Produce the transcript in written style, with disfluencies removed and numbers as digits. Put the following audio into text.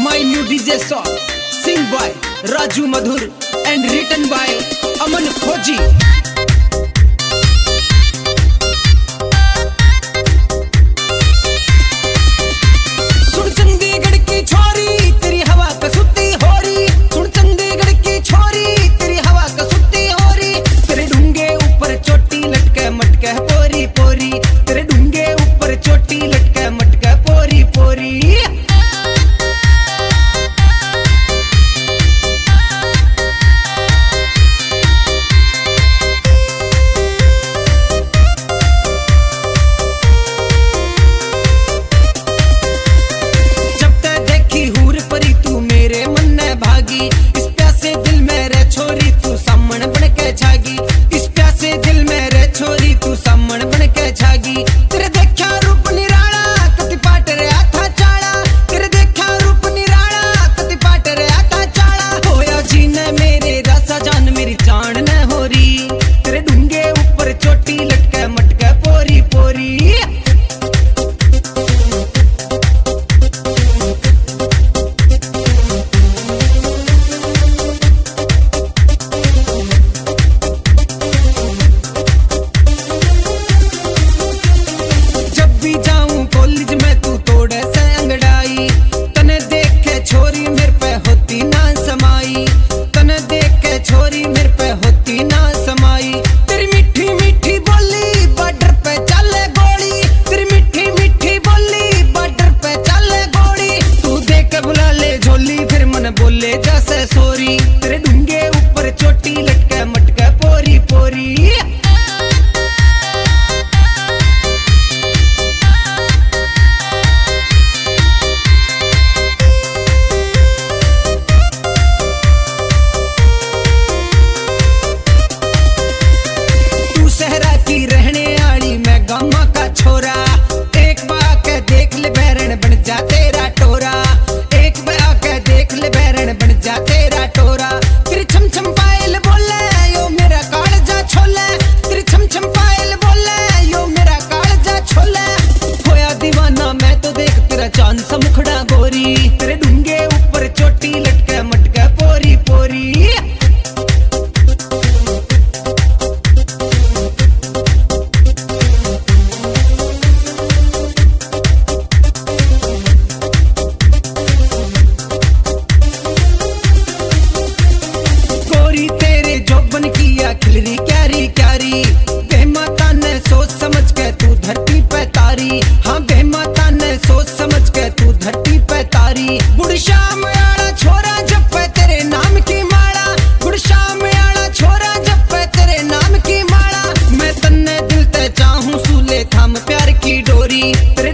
My new DJ song, sing by Raju Madhur and written by Aman Khoji. सुन चंडीगढ़ की छोरी तेरी हवा कसुती हो रही, सुन चंडीगढ़ की छोरी तेरी हवा कसुती हो रही, तेरे ढूंगे ऊपर चोटी लटके मटके पोरी पोरी, तेरे ढूंगे ऊपर चोटी लटके मटके पोरी पोरी। इस प्यासे दिल में रे छोरी तू सामण बन के छागी, इस प्यासे दिल में रे छोरी तू सामण बन के छागी। तेरे देखा रूप निराला कति पाट रे आता चाला, तेरे देखा रूप निराला कति पाट रे आता चाला। होया जी ने मेरे रासा जान मेरी जान न हो रही, तेरे ढूंगे ऊपर चोटी लटके मटके पोरी पोरी। कॉलेज में तू तोड़े से अंगड़ाई, तने देख के छोरी मेरे पे होती ना समाई, तने देख के छोरी मेरे पे होती ना समाई। तेरी मीठी मीठी बोली बॉर्डर पे चले गोली, तेरी मीठी मीठी बोली बॉर्डर पे चले गोली। तू देख के बुला ले झोली फिर मन बोले जैसे सोरी, तेरे ढूंगे ऊपर चोटी लटके मटके पोरी पोरी। सहरा की रहने आली मैं गामा का छोरा, एक बार के देख ले बैरन बन जा तेरा टोरा, एक बार के देख ले बैरन बन जा तेरा टोरा। तेरी छम छम पायल बोले यो मेरा कालजा छोले, तेरी छम छम पायल बोले यो मेरा कालजा छोले। होया दीवाना मैं तो देख तेरा चांद सा मुखड़ा गोरी, तेरे ढूंगे ऊपर चोटी लटके मटके पोरी पोरी। जोबन किया खिलरी क्यारी क्यारी, बेमाता ने सोच समझ के तू धरती पे तारी, हाँ बेमाता ने सोच समझ के तू धरती पे तारी। गुड़ शाम आला छोरा जब पे तेरे नाम की माला, गुड़ शाम आला छोरा जब पे तेरे नाम की माला। मैं तन्ने दिल ते चाहूं सूले थाम प्यार की डोरी, तेरे